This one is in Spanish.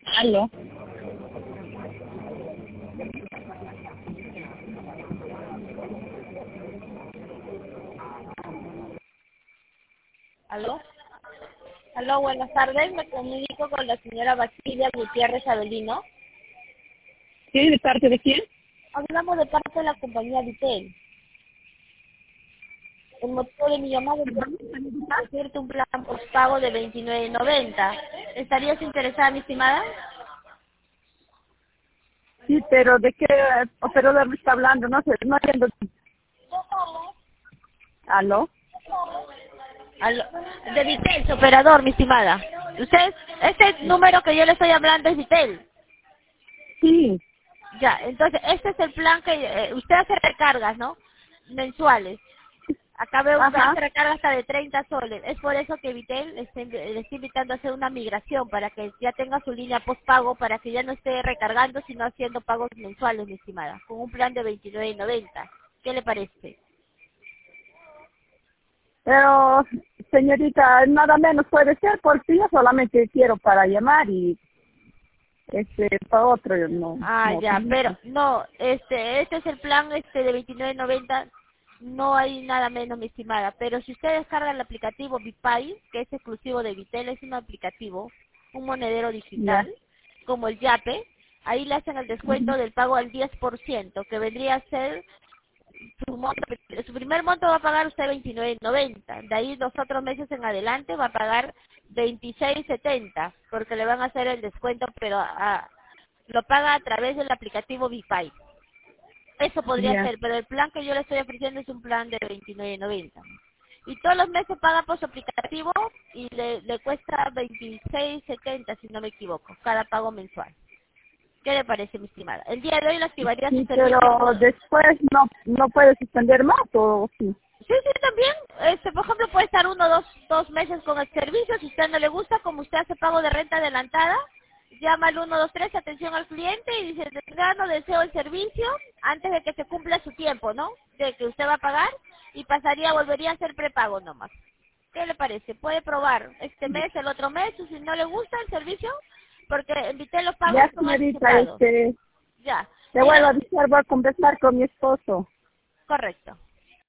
Aló. ¿Aló? Aló, buenas tardes. Me comunico con la señora Basilia Gutiérrez Avelino. ¿Sí? ¿De parte de quién? Hablamos de parte de la compañía Vitel. El motivo de mi llamada es ofrecerte un plan postpago de $29.90. ¿Estarías interesada, mi estimada? Sí, pero ¿de qué operador me está hablando? No sé, no entiendo. ¿Aló? Aló. De Vitel, su operador, mi estimada. Usted, este número que yo le estoy hablando es Vitel. Sí. Ya, entonces este es el plan que usted hace recargas, ¿no? Mensuales. Acá veo que Ajá. hace recarga hasta de 30 soles. Es por eso que Vitel le está invitando a hacer una migración para que ya tenga su línea postpago, para que ya no esté recargando, sino haciendo pagos mensuales, mi estimada, con un plan de $29.90. ¿Qué le parece? Pero, señorita, nada menos puede ser porque yo solamente quiero para llamar y para otro no, Ah, no ya, pero utilizo. no, este es el plan de $29.90, no hay nada menos, mi estimada, pero si usted descarga el aplicativo BitPay, que es exclusivo de Vitel, es un aplicativo, un monedero Ya. digital, como el Yape, ahí le hacen el descuento del pago al 10%, que vendría a ser su primer monto va a pagar usted $29.90, de ahí los otros meses en adelante va a pagar $26.70, porque le van a hacer el descuento, pero lo paga a través del aplicativo BitPay. Eso podría Ya. ser, pero el plan que yo le estoy ofreciendo es un plan de $29.90. Y todos los meses paga por su aplicativo y le cuesta $26.70, si no me equivoco, cada pago mensual. ¿Qué le parece, mi estimada? El día de hoy le activaría su Sí, pero servicio. después no puede suspender más o sí. Sí, sí, también. Por ejemplo, puede estar dos meses con el servicio. Si a usted no le gusta, como usted hace pago de renta adelantada, llama al 123, atención al cliente, y dice, de plano deseo el servicio antes de que se cumpla su tiempo, ¿no? De que usted va a pagar, y volvería a hacer prepago nomás. ¿Qué le parece? Puede probar este mes, el otro mes, y si no le gusta el servicio, porque invité los pagos Ya, son señorita, anticipados. Ya. le vuelvo a Diga, avisar, voy a conversar con mi esposo. correcto.